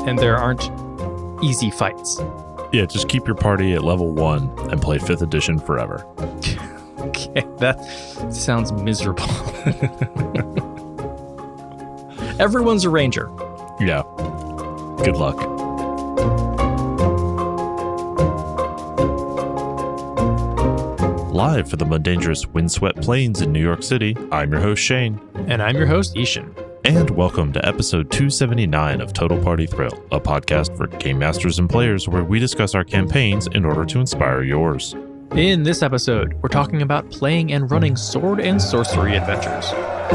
and there aren't easy fights. Yeah, just keep your party at level 1 and play 5th edition forever. Okay, that sounds miserable. Everyone's a ranger. Yeah. Good luck. Live for the Mundangerous Windswept Plains in New York City, I'm your host Shane. And I'm your host Ishan. And welcome to episode 279 of Total Party Thrill, a podcast for game masters and players where we discuss our campaigns in order to inspire yours. In this episode, we're talking about playing and running sword and sorcery adventures.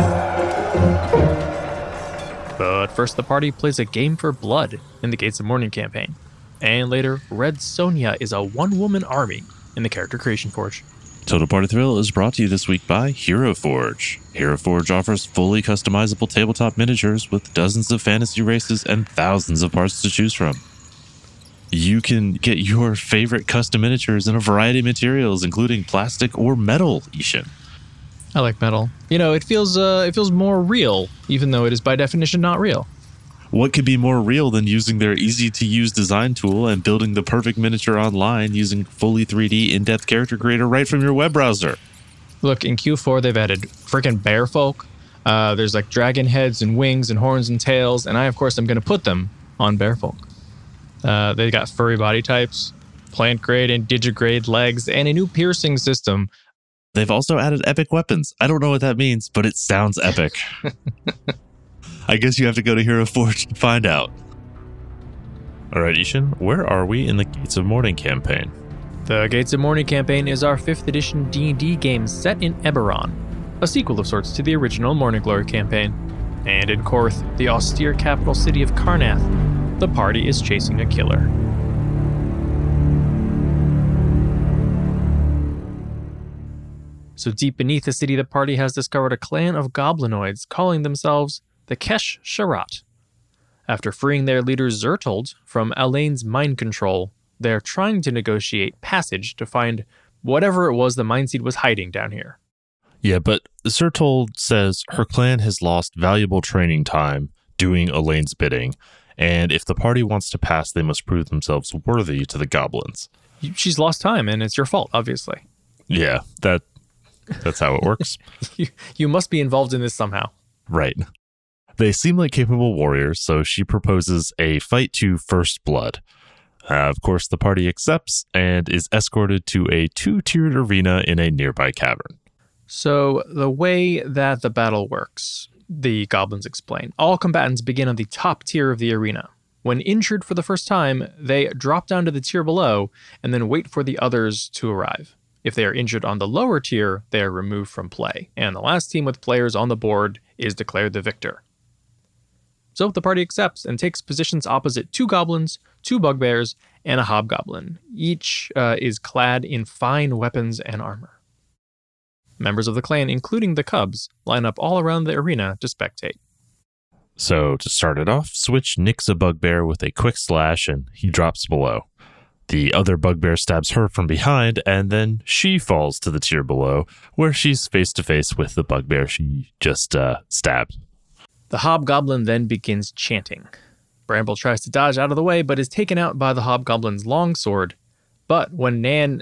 But first, the party plays a game for blood in the Gates of Morning campaign. And later, Red Sonja is a one-woman army in the Character Creation Forge. Total Party Thrill is brought to you this week by Hero Forge. Hero Forge offers fully customizable tabletop miniatures with dozens of fantasy races and thousands of parts to choose from. You can get your favorite custom miniatures in a variety of materials, including plastic or metal, Ishan. I like metal. You know, it feels more real, even though it is by definition not real. What could be more real than using their easy-to-use design tool and building the perfect miniature online using fully 3D in-depth character creator right from your web browser? Look, in Q4, they've added freaking bear folk. There's like dragon heads and wings and horns and tails, and I, of course, am going to put them on bear folk. They got furry body types, plant grade and digigrade legs, and a new piercing system. They've also added epic weapons. I don't know what that means, but it sounds epic. I guess you have to go to Hero Forge to find out. All right, Ishan, where are we in the Gates of Morning campaign? The Gates of Morning campaign is our 5th edition D&D game set in Eberron, a sequel of sorts to the original Morning Glory campaign. And in Korth, the austere capital city of Karrnath, the party is chasing a killer. So deep beneath the city, the party has discovered a clan of goblinoids calling themselves the Kesh-Sharat. After freeing their leader Zertold from Alain's mind control, they're trying to negotiate passage to find whatever it was the Mindseed was hiding down here. Yeah, but Zertold says her clan has lost valuable training time doing Alain's bidding, and if the party wants to pass, they must prove themselves worthy to the goblins. She's lost time, and it's your fault, obviously. Yeah, that's how it works. You must be involved in this somehow. Right. They seem like capable warriors, so she proposes a fight to first blood. Of course, the party accepts and is escorted to a 2-tiered arena in a nearby cavern. So the way that the battle works, the goblins explain, all combatants begin on the top tier of the arena. When injured for the first time, they drop down to the tier below and then wait for the others to arrive. If they are injured on the lower tier, they are removed from play, and the last team with players on the board is declared the victor. So the party accepts and takes positions opposite 2 goblins, 2 bugbears, and a hobgoblin. Each is clad in fine weapons and armor. Members of the clan, including the cubs, line up all around the arena to spectate. So to start it off, Switch nicks a bugbear with a quick slash and he drops below. The other bugbear stabs her from behind, and then she falls to the tier below, where she's face-to-face with the bugbear she just stabbed. The hobgoblin then begins chanting. Bramble tries to dodge out of the way, but is taken out by the hobgoblin's longsword. But when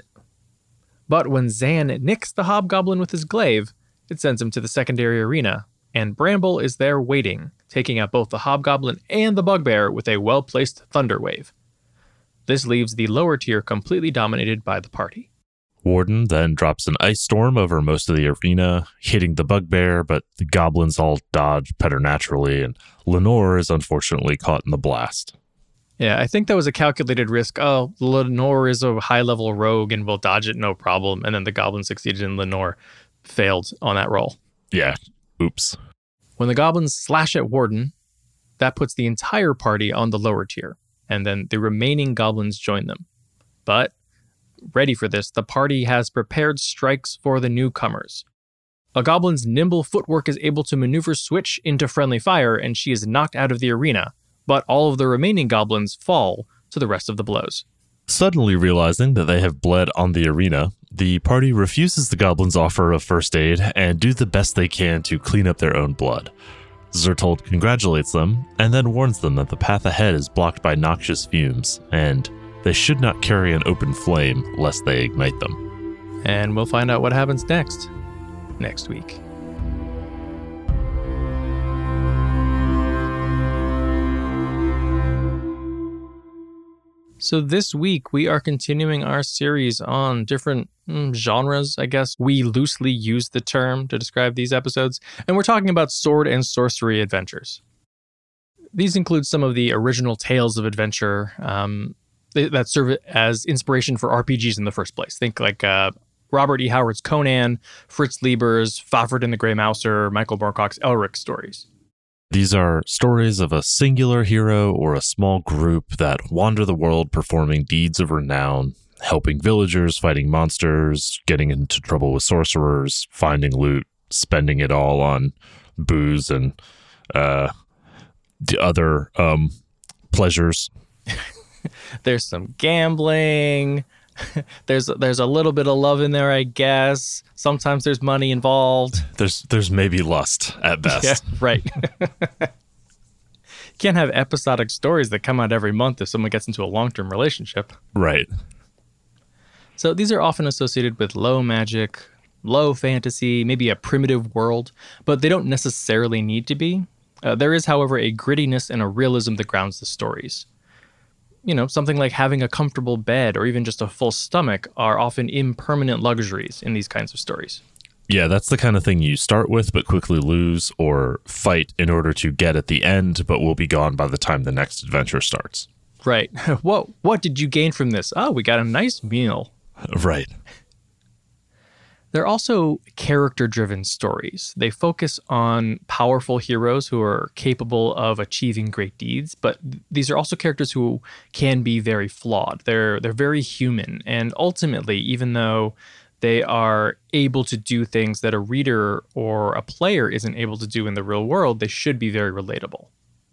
Zan nicks the hobgoblin with his glaive, it sends him to the secondary arena, and Bramble is there waiting, taking out both the hobgoblin and the bugbear with a well-placed thunder wave. This leaves the lower tier completely dominated by the party. Warden then drops an ice storm over most of the arena, hitting the bugbear, but the goblins all dodge preternaturally, and Lenore is unfortunately caught in the blast. Yeah, I think that was a calculated risk. Oh, Lenore is a high-level rogue and will dodge it no problem, and then the goblin succeeded and Lenore failed on that roll. Yeah, oops. When the goblins slash at Warden, that puts the entire party on the lower tier, and then the remaining goblins join them. But ready for this, the party has prepared strikes for the newcomers. A goblin's nimble footwork is able to maneuver Switch into friendly fire, and she is knocked out of the arena, but all of the remaining goblins fall to the rest of the blows. Suddenly realizing that they have bled on the arena, the party refuses the goblins' offer of first aid and do the best they can to clean up their own blood. Zertold congratulates them and then warns them that the path ahead is blocked by noxious fumes, and they should not carry an open flame lest they ignite them. And we'll find out what happens next week. So this week, we are continuing our series on different genres, I guess. We loosely use the term to describe these episodes, and we're talking about sword and sorcery adventures. These include some of the original tales of adventure that serve as inspiration for RPGs in the first place. Think like Robert E. Howard's Conan, Fritz Lieber's Fafhrd and the Grey Mouser, Michael Moorcock's Elric stories. These are stories of a singular hero or a small group that wander the world performing deeds of renown, helping villagers, fighting monsters, getting into trouble with sorcerers, finding loot, spending it all on booze and the other pleasures. There's some gambling. There's a little bit of love in there, I guess. Sometimes there's money involved. There's maybe lust at best. Yeah, right. You can't have episodic stories that come out every month if someone gets into a long-term relationship. Right. So these are often associated with low magic, low fantasy, maybe a primitive world, but they don't necessarily need to be. There is, however, a grittiness and a realism that grounds the stories. You know, something like having a comfortable bed or even just a full stomach are often impermanent luxuries in these kinds of stories. Yeah, that's the kind of thing you start with but quickly lose or fight in order to get at the end, but will be gone by the time the next adventure starts. Right. What did you gain from this? Oh, we got a nice meal. Right. They're also character-driven stories. They focus on powerful heroes who are capable of achieving great deeds, but these are also characters who can be very flawed. They're very human, and ultimately, even though they are able to do things that a reader or a player isn't able to do in the real world, they should be very relatable.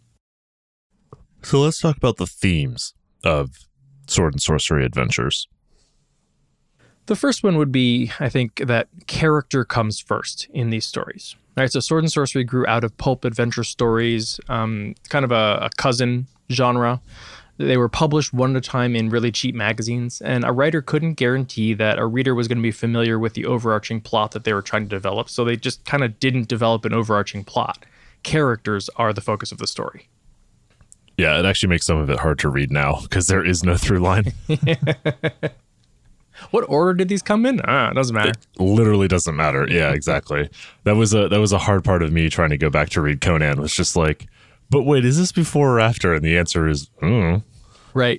So let's talk about the themes of sword and sorcery adventures. The first one would be, I think, that character comes first in these stories. All right, so sword and sorcery grew out of pulp adventure stories, kind of a cousin genre. They were published one at a time in really cheap magazines, and a writer couldn't guarantee that a reader was going to be familiar with the overarching plot that they were trying to develop, so they just kind of didn't develop an overarching plot. Characters are the focus of the story. Yeah, it actually makes some of it hard to read now because there is no through line. What order did these come in? It doesn't matter. It literally doesn't matter. Yeah, exactly. That was a hard part of me trying to go back to read Conan, was just like, but wait, is this before or after? And the answer is, Right.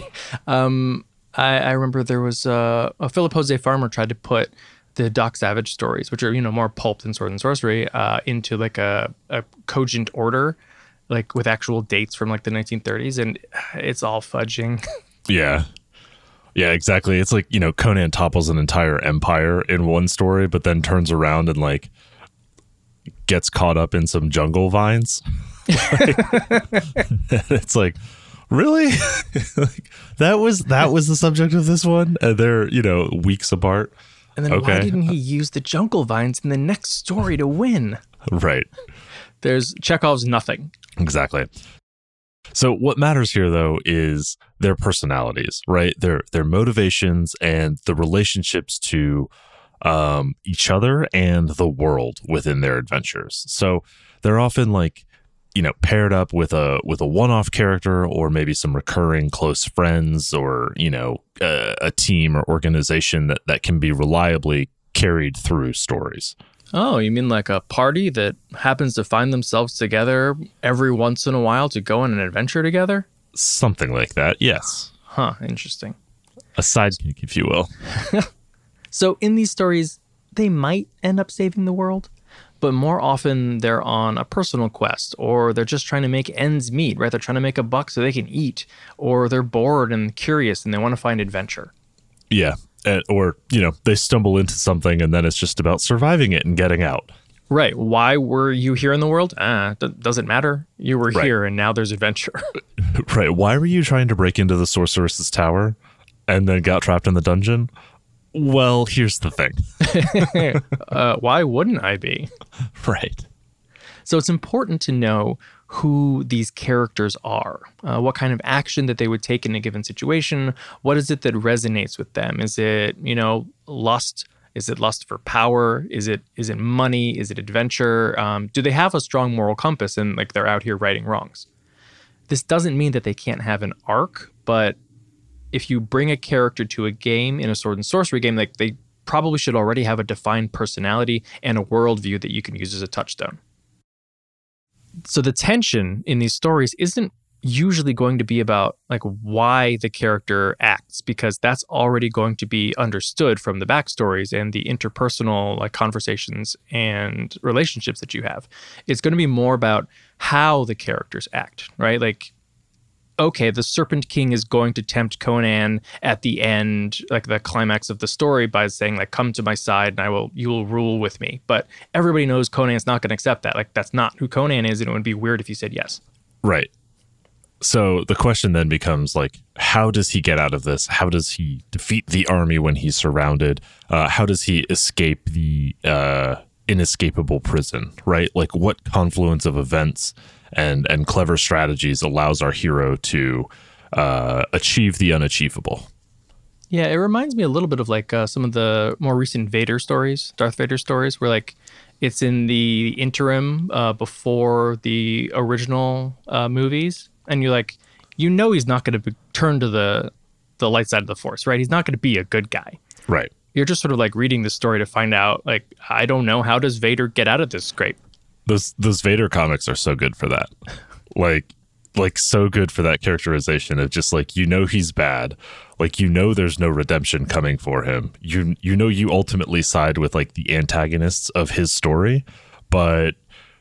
I remember there was a Philip Jose Farmer tried to put the Doc Savage stories, which are, more pulp than sword and sorcery, into like a cogent order, like with actual dates from like the 1930s, and it's all fudging. Yeah. Yeah, exactly. It's like, Conan topples an entire empire in one story, but then turns around and like gets caught up in some jungle vines. It's like, really? Like, that was the subject of this one? And they're, weeks apart. And then why didn't he use the jungle vines in the next story to win? Right. There's Chekhov's nothing. Exactly. So what matters here, though, is their personalities, right? Their motivations and the relationships to each other and the world within their adventures. So they're often like, paired up with a one-off character or maybe some recurring close friends or, a team or organization that can be reliably carried through stories. Oh, you mean like a party that happens to find themselves together every once in a while to go on an adventure together? Something like that, yes. Huh, interesting. A sidekick, if you will. So in these stories, they might end up saving the world, but more often they're on a personal quest, or they're just trying to make ends meet, right? They're trying to make a buck so they can eat, or they're bored and curious and they want to find adventure. Yeah. Or, they stumble into something and then it's just about surviving it and getting out. Right. Why were you here in the world? Doesn't matter. You were here and now there's adventure. Right. Why were you trying to break into the sorceress's tower and then got trapped in the dungeon? Well, here's the thing. Why wouldn't I be? Right. So it's important to know who these characters are, what kind of action that they would take in a given situation. What is it that resonates with them? Is it, lust? Is it lust for power? Is it money? Is it adventure? Do they have a strong moral compass and like they're out here righting wrongs? This doesn't mean that they can't have an arc, but if you bring a character to a game in a sword and sorcery game, like they probably should already have a defined personality and a worldview that you can use as a touchstone. So the tension in these stories isn't usually going to be about like why the character acts, because that's already going to be understood from the backstories and the interpersonal like conversations and relationships that you have. It's going to be more about how the characters act, right? Like, okay, the Serpent King is going to tempt Conan at the end, like the climax of the story, by saying like, come to my side and you will rule with me. But everybody knows Conan's not going to accept that. Like, that's not who Conan is, and it would be weird if you said yes. Right. So the question then becomes like, how does he get out of this? How does he defeat the army when he's surrounded? How does he escape the inescapable prison, right? Like, what confluence of events and clever strategies allows our hero to achieve the unachievable? Yeah, it reminds me a little bit of like some of the more recent Vader stories, Darth Vader stories, where like it's in the interim before the original movies, and you're like, he's not going to turn to the light side of the Force, right? He's not going to be a good guy. Right. You're just sort of like reading the story to find out, like, I don't know, how does Vader get out of this scrape? Those Vader comics are so good for that. like so good for that characterization of just like, he's bad. Like, there's no redemption coming for him. You ultimately side with like the antagonists of his story, but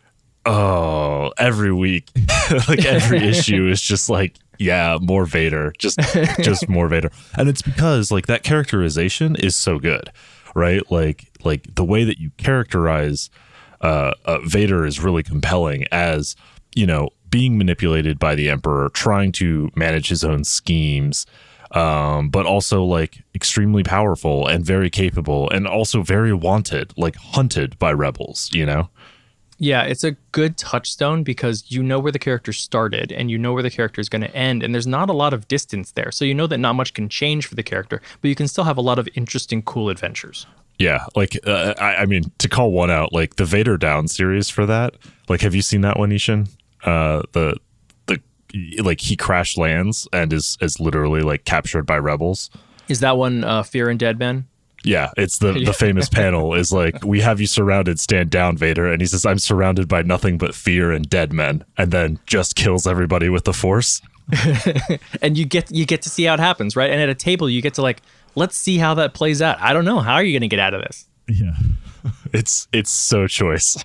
every week, like every issue is just like, yeah, more Vader, just more Vader. And it's because like that characterization is so good, right? Like the way that you characterize Vader is really compelling as, being manipulated by the Emperor, trying to manage his own schemes, but also like extremely powerful and very capable and also very wanted, like hunted by rebels, Yeah, it's a good touchstone because you know where the character started and you know where the character is going to end, and there's not a lot of distance there. So you know that not much can change for the character, but you can still have a lot of interesting, cool adventures. Yeah, like I mean, to call one out, like the Vader Down series for that. Like, have you seen that one, Ishan? The like he crash lands and is literally like captured by rebels. Is that one Fear and Dead Men? Yeah, it's the famous panel is like, we have you surrounded, stand down, Vader. And he says, I'm surrounded by nothing but fear and dead men. And then just kills everybody with the Force. And you get to see how it happens, right? And at a table, you get to like, let's see how that plays out. I don't know. How are you going to get out of this? Yeah, it's so choice.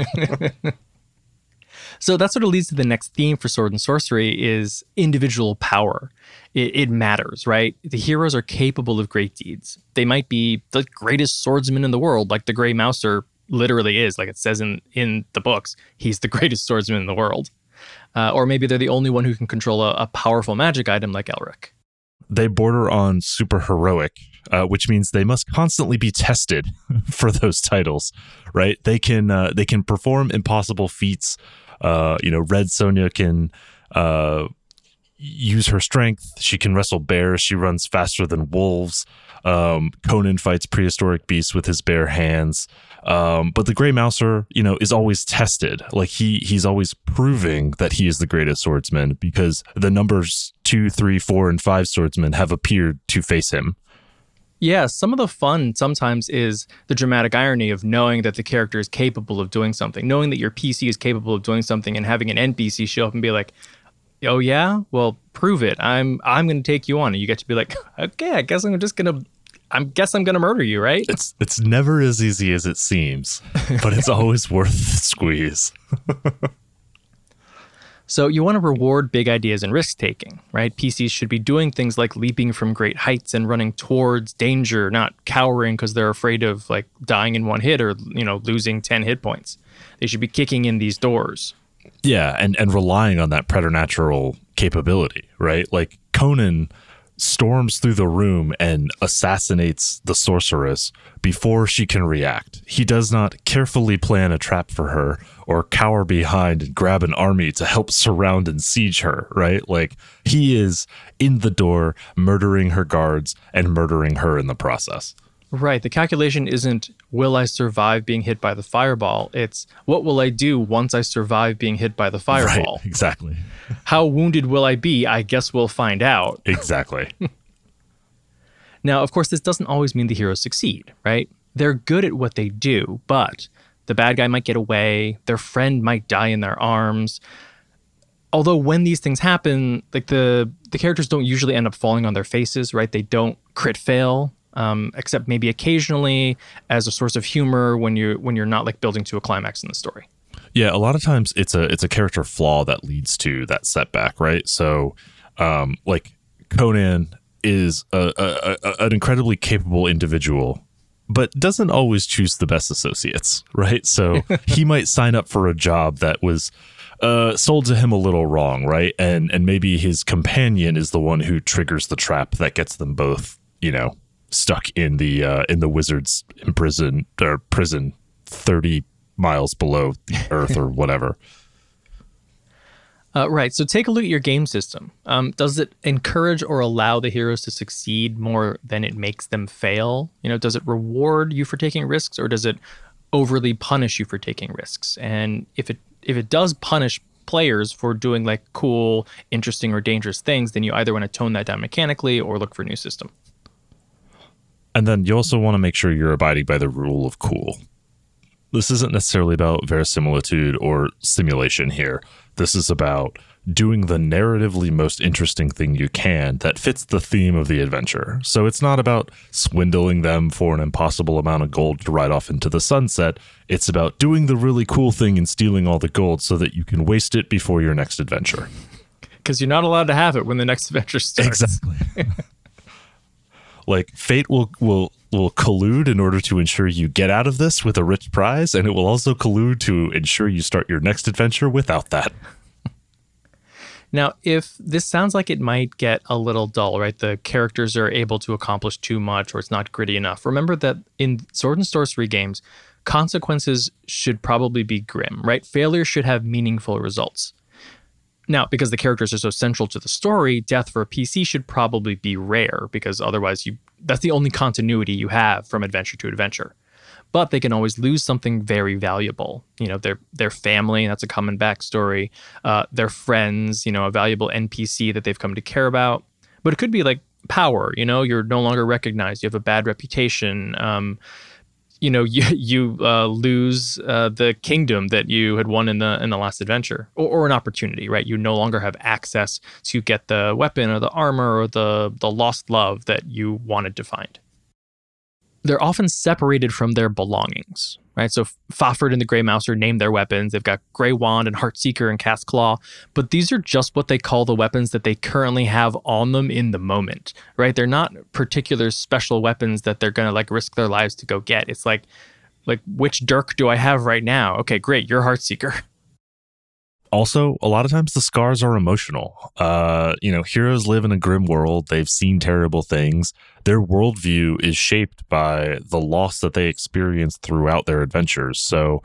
So that sort of leads to the next theme for Sword and Sorcery is individual power. It matters, right? The heroes are capable of great deeds. They might be the greatest swordsman in the world, like the Grey Mouser literally is, like it says in the books. He's the greatest swordsman in the world. Or maybe they're the only one who can control a powerful magic item like Elric. They border on super heroic, which means they must constantly be tested for those titles, right? They can perform impossible feats. Red Sonja can use her strength. She can wrestle bears. She runs faster than wolves. Conan fights prehistoric beasts with his bare hands. But the Grey Mouser, is always tested. Like he's always proving that he is the greatest swordsman because the numbers 2, 3, 4, and 5 swordsmen have appeared to face him. Yeah, some of the fun sometimes is the dramatic irony of knowing that the character is capable of doing something, knowing that your PC is capable of doing something, and having an NPC show up and be like, "Oh yeah, well prove it. I'm going to take you on," and you get to be like, "Okay, I guess I'm gonna murder you, right?" It's never as easy as it seems, but it's always worth the squeeze. So you want to reward big ideas and risk-taking, right? PCs should be doing things like leaping from great heights and running towards danger, not cowering because they're afraid of like dying in one hit or, losing 10 hit points. They should be kicking in these doors. Yeah, and relying on that preternatural capability, right? Like Conan storms through the room and assassinates the sorceress before she can react. He does not carefully plan a trap for her or cower behind and grab an army to help surround and siege her, right? Like, he is in the door, murdering her guards and murdering her in the process. Right. The calculation isn't, will I survive being hit by the fireball? It's, what will I do once I survive being hit by the fireball? Right, exactly. How wounded will I be? I guess we'll find out. Exactly. Now, of course, this doesn't always mean the heroes succeed, right? They're good at what they do, but the bad guy might get away. Their friend might die in their arms. Although when these things happen, like the characters don't usually end up falling on their faces, right? They don't crit fail. Except maybe occasionally as a source of humor when you're not like building to a climax in the story. Yeah, a lot of times it's a character flaw that leads to that setback, right? So, like Conan is an incredibly capable individual, but doesn't always choose the best associates, right? So he might sign up for a job that was sold to him a little wrong, right? And maybe his companion is the one who triggers the trap that gets them both, stuck in the wizard's prison 30 miles below the earth or whatever. Right. So take a look at your game system. Does it encourage or allow the heroes to succeed more than it makes them fail? Does it reward you for taking risks, or does it overly punish you for taking risks? And if it does punish players for doing like cool, interesting, or dangerous things, then you either want to tone that down mechanically or look for a new system. And then you also want to make sure you're abiding by the rule of cool. This isn't necessarily about verisimilitude or simulation here. This is about doing the narratively most interesting thing you can that fits the theme of the adventure. So it's not about swindling them for an impossible amount of gold to ride off into the sunset. It's about doing the really cool thing and stealing all the gold so that you can waste it before your next adventure. Because you're not allowed to have it when the next adventure starts. Exactly. Like, fate will collude in order to ensure you get out of this with a rich prize, and it will also collude to ensure you start your next adventure without that. Now, if this sounds like it might get a little dull, right? The characters are able to accomplish too much, or it's not gritty enough. Remember that in Sword and Sorcery games, consequences should probably be grim, right? Failure should have meaningful results. Now, because the characters are so central to the story, death for a PC should probably be rare, because otherwise that's the only continuity you have from adventure to adventure. But they can always lose something very valuable. Their family, that's a common backstory. Their friends, a valuable NPC that they've come to care about. But it could be like power, you're no longer recognized. You have a bad reputation. You lose the kingdom that you had won in the last adventure, or an opportunity, right? You no longer have access to get the weapon or the armor or the lost love that you wanted to find. They're often separated from their belongings, right? So Fafhrd and the Grey Mouser name their weapons. They've got Grey Wand and Heartseeker and Cast Claw, but these are just what they call the weapons that they currently have on them in the moment, right? They're not particular special weapons that they're going to like risk their lives to go get. It's like which dirk do I have right now? Okay, great, you're Heartseeker. Also, a lot of times the scars are emotional. Heroes live in a grim world. They've seen terrible things. Their worldview is shaped by the loss that they experience throughout their adventures. So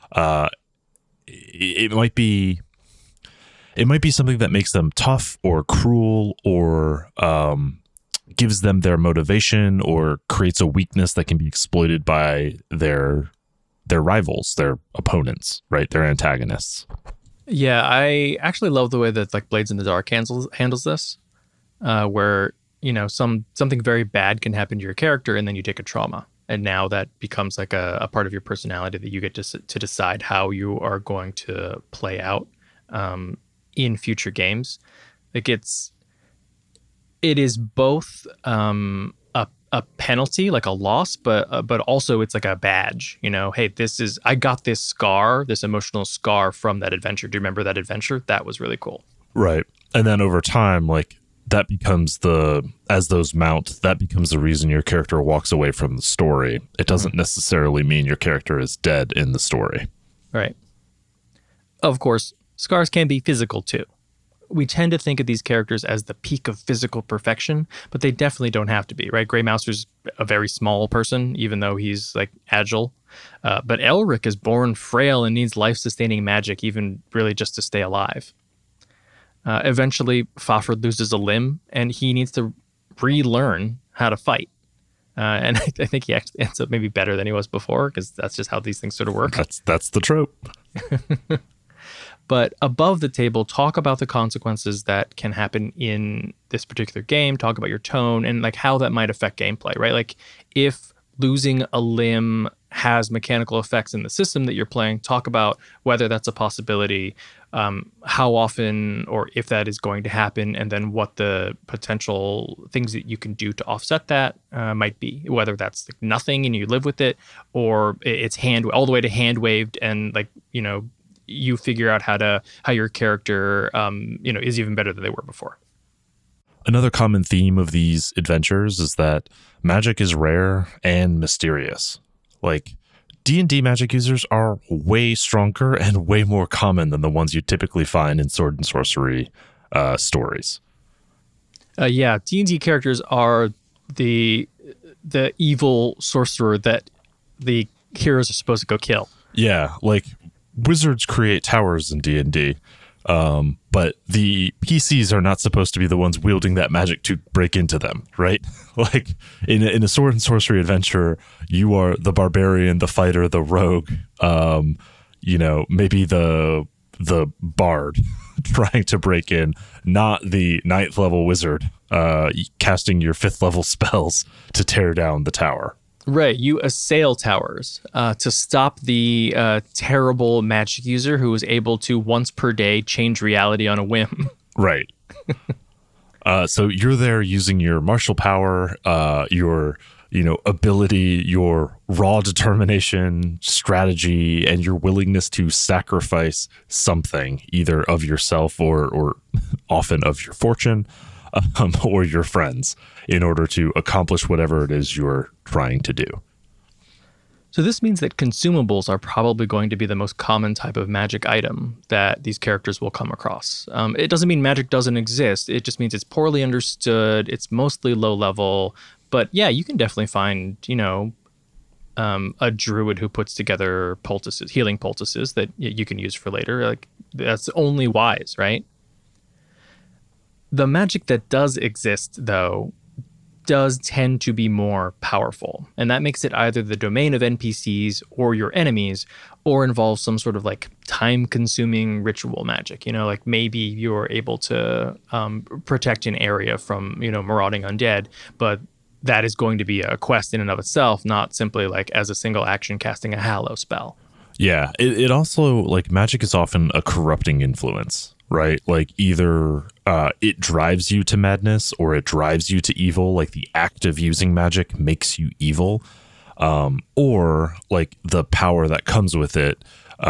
it might be something that makes them tough or cruel or gives them their motivation or creates a weakness that can be exploited by their rivals, their opponents, right? Their antagonists. Yeah, I actually love the way that like Blades in the Dark handles this, where something very bad can happen to your character, and then you take a trauma, and now that becomes like a part of your personality that you get to decide how you are going to play out in future games. Like it is both a penalty, like a loss, but also it's like a badge, hey, I got this scar, this emotional scar from that adventure. Do you remember that adventure? That was really cool. Right. And then over time, like that becomes as those mount, that becomes the reason your character walks away from the story. It doesn't necessarily mean your character is dead in the story. Right. Of course, scars can be physical too. we tend to think of these characters as the peak of physical perfection, but they definitely don't have to be, right? Grey Mouser's a very small person, even though he's like agile. But Elric is born frail and needs life-sustaining magic, even really just to stay alive. Eventually, Fafhrd loses a limb, and he needs to relearn how to fight. And I think he actually ends up maybe better than he was before, because that's just how these things sort of work. That's the trope. But above the table, talk about the consequences that can happen in this particular game. Talk about your tone and like how that might affect gameplay, right? Like if losing a limb has mechanical effects in the system that you're playing, talk about whether that's a possibility, how often or if that is going to happen, and then what the potential things that you can do to offset that might be. Whether that's like nothing and you live with it, or it's all the way to hand waved and like, you figure out how your character is even better than they were before. Another common theme of these adventures is that magic is rare and mysterious. Like, D&D magic users are way stronger and way more common than the ones you typically find in sword and sorcery stories. Yeah, D&D characters are the evil sorcerer that the heroes are supposed to go kill. Yeah, like wizards create towers in D&D, but the PCs are not supposed to be the ones wielding that magic to break into them, right? Like in a sword and sorcery adventure, you are the barbarian, the fighter, the rogue, maybe the bard trying to break in, not the 9th level wizard casting your 5th level spells to tear down the tower. Right, you assail towers to stop the terrible magic user who is able to once per day change reality on a whim. Right. So you're there using your martial power, your ability, your raw determination, strategy, and your willingness to sacrifice something, either of yourself or often of your fortune. Or your friends, in order to accomplish whatever it is you're trying to do. So this means that consumables are probably going to be the most common type of magic item that these characters will come across. It doesn't mean magic doesn't exist. It just means it's poorly understood. It's mostly low level. But yeah, you can definitely find, a druid who puts together poultices, healing poultices that you can use for later. Like that's only wise, right? The magic that does exist, though, does tend to be more powerful. And that makes it either the domain of NPCs or your enemies, or involves some sort of like time-consuming ritual magic. Like maybe you're able to protect an area from, marauding undead, but that is going to be a quest in and of itself, not simply like as a single action casting a Hallow spell. Yeah, it also, like, magic is often a corrupting influence, right? Like either it drives you to madness or it drives you to evil. Like the act of using magic makes you evil, or like the power that comes with it.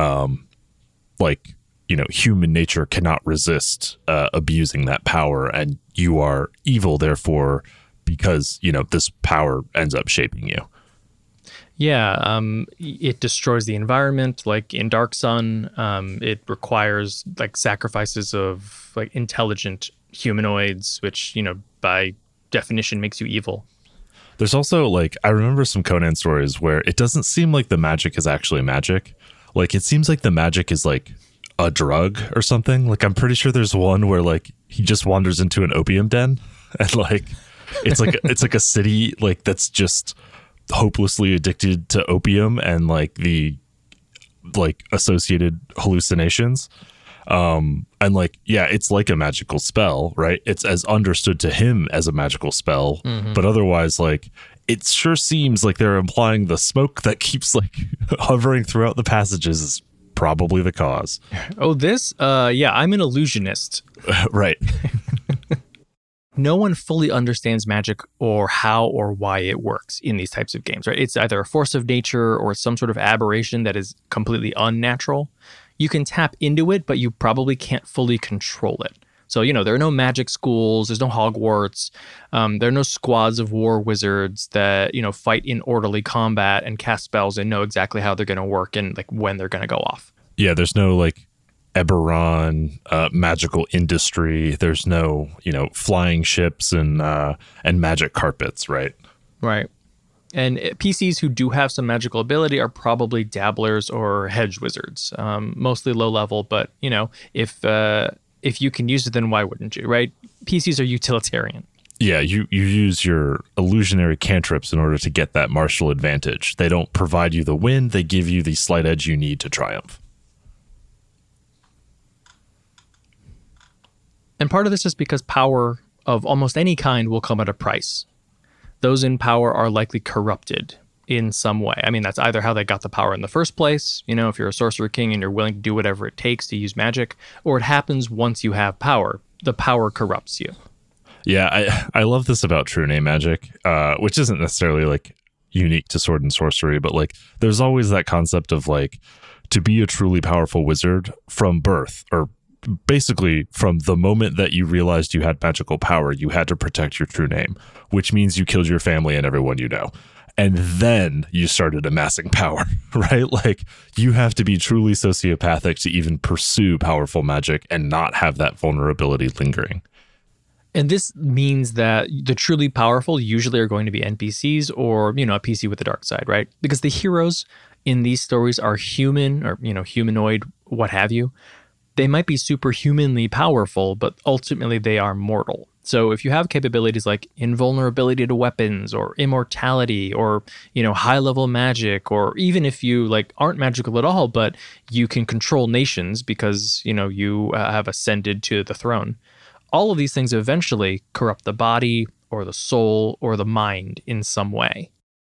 Human nature cannot resist abusing that power, and you are evil, therefore, because, this power ends up shaping you. Yeah, it destroys the environment. Like in Dark Sun, it requires like sacrifices of like intelligent humanoids, which, by definition makes you evil. There's also like, I remember some Conan stories where it doesn't seem like the magic is actually magic. Like it seems like the magic is like a drug or something. Like I'm pretty sure there's one where like he just wanders into an opium den and like it's like a city like that's just hopelessly addicted to opium and like the like associated hallucinations, and like it's like a magical spell, right? It's as understood to him as a magical spell, but otherwise like it sure seems like they're implying the smoke that keeps like hovering throughout the passages is probably the cause. I'm an illusionist. Right. No one fully understands magic or how or why it works in these types of games, right? It's either a force of nature or some sort of aberration that is completely unnatural. You can tap into it, but you probably can't fully control it. So, there are no magic schools, there's no Hogwarts, there are no squads of war wizards that, fight in orderly combat and cast spells and know exactly how they're going to work and like when they're going to go off. Yeah, there's no like Eberron magical industry. There's no, flying ships and magic carpets, right? Right. And PCs who do have some magical ability are probably dabblers or hedge wizards, mostly low level. But, if you can use it, then why wouldn't you, right? PCs are utilitarian. Yeah, you use your illusionary cantrips in order to get that martial advantage. They don't provide you the win. They give you the slight edge you need to triumph. And part of this is because power of almost any kind will come at a price. Those in power are likely corrupted in some way. I mean, that's either how they got the power in the first place, if you're a sorcerer king and you're willing to do whatever it takes to use magic, or it happens once you have power. The power corrupts you. Yeah, I love this about True Name Magic, which isn't necessarily like unique to sword and sorcery, but like there's always that concept of like to be a truly powerful wizard from birth, or basically from the moment that you realized you had magical power, you had to protect your true name, which means you killed your family and everyone you know. And then you started amassing power, right? Like you have to be truly sociopathic to even pursue powerful magic and not have that vulnerability lingering. And this means that the truly powerful usually are going to be NPCs or, a PC with the dark side, right? Because the heroes in these stories are human or, humanoid, what have you. They might be superhumanly powerful, but ultimately they are mortal. So if you have capabilities like invulnerability to weapons or immortality or, high-level magic, or even if you aren't magical at all, but you can control nations because, you have ascended to the throne. All of these things eventually corrupt the body or the soul or the mind in some way.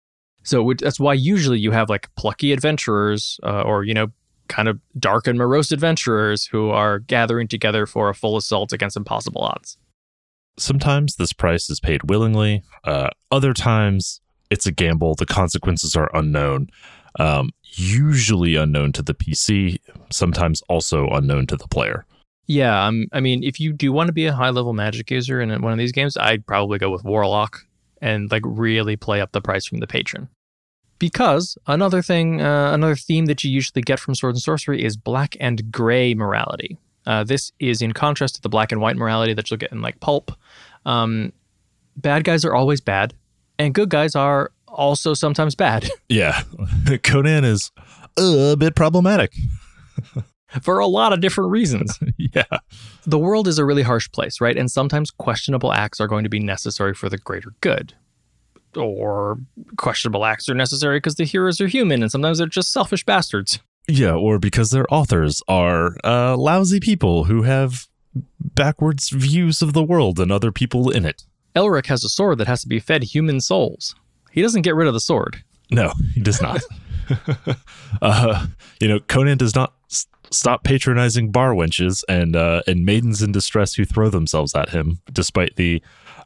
So that's why usually you have plucky adventurers or, kind of dark and morose adventurers who are gathering together for a full assault against impossible odds. Sometimes this price is paid willingly. Other times it's a gamble. The consequences are unknown, usually unknown to the PC, sometimes also unknown to the player. Yeah, I mean, if you do want to be a high-level magic user in one of these games, I'd probably go with Warlock and really play up the price from the patron. Because another theme that you usually get from Sword and Sorcery is black and gray morality. This is in contrast to the black and white morality that you'll get in Pulp. Bad guys are always bad, and good guys are also sometimes bad. Yeah, Conan is a bit problematic. For a lot of different reasons. Yeah. The world is a really harsh place, right? And sometimes questionable acts are going to be necessary for the greater good. Or questionable acts are necessary because the heroes are human and sometimes they're just selfish bastards. Yeah, or because their authors are lousy people who have backwards views of the world and other people in it. Elric has a sword that has to be fed human souls. He doesn't get rid of the sword. No, he does not. Conan does not stop patronizing bar wenches and maidens in distress who throw themselves at him, despite the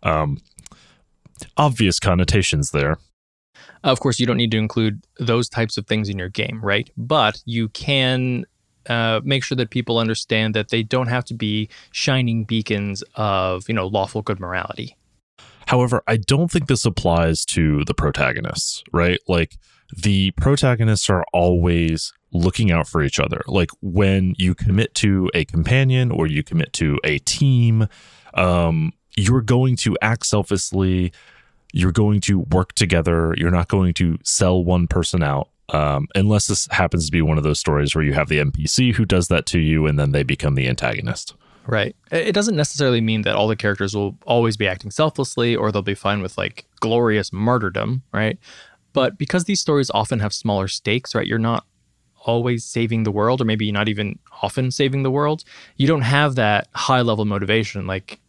obvious connotations there. Of course, you don't need to include those types of things in your game, right? But you can make sure that people understand that they don't have to be shining beacons of, lawful good morality. However, I don't think this applies to the protagonists, right? The protagonists are always looking out for each other. When you commit to a companion or you commit to a team, you're going to act selflessly. You're going to work together. You're not going to sell one person out, unless this happens to be one of those stories where you have the NPC who does that to you and then they become the antagonist. Right. It doesn't necessarily mean that all the characters will always be acting selflessly or they'll be fine with glorious martyrdom, right? But because these stories often have smaller stakes, right? You're not always saving the world, or maybe not even often saving the world. You don't have that high level motivation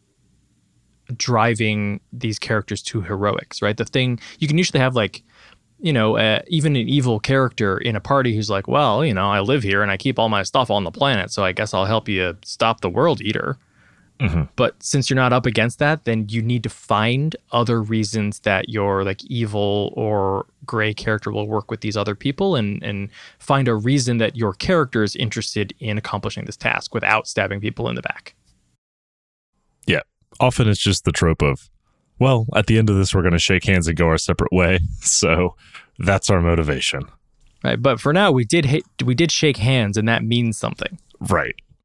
driving these characters to heroics, right? The thing you can usually have even an evil character in a party who's I live here and I keep all my stuff on the planet, so I guess I'll help you stop the world eater. Mm-hmm. But since you're not up against that, then you need to find other reasons that your evil or gray character will work with these other people and find a reason that your character is interested in accomplishing this task without stabbing people in the back. Yeah. Often it's just the trope of, well, at the end of this, we're going to shake hands and go our separate way. So that's our motivation. Right. But for now, we did shake hands and that means something. Right.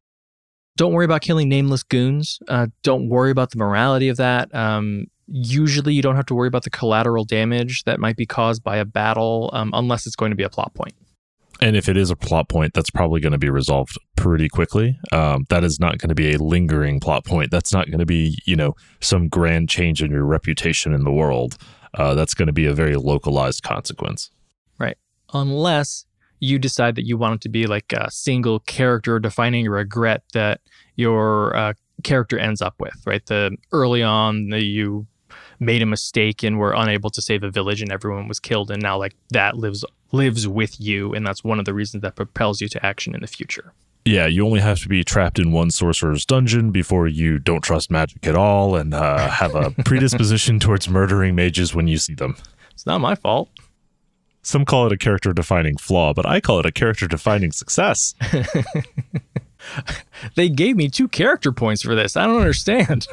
Don't worry about killing nameless goons. Don't worry about the morality of that. Usually you don't have to worry about the collateral damage that might be caused by a battle unless it's going to be a plot point. And if it is a plot point, that's probably going to be resolved pretty quickly. That is not going to be a lingering plot point. That's not going to be, some grand change in your reputation in the world. That's going to be a very localized consequence. Right. Unless you decide that you want it to be like a single character defining regret that your character ends up with, right? Early on, you made a mistake and were unable to save a village and everyone was killed, and now like that lives with you, and that's one of the reasons that propels you to action in the future. Yeah, you only have to be trapped in one sorcerer's dungeon before you don't trust magic at all and have a predisposition towards murdering mages when you see them. It's not my fault. Some call it a character-defining flaw, but I call it a character-defining success. They gave me 2 character points for this. I don't understand.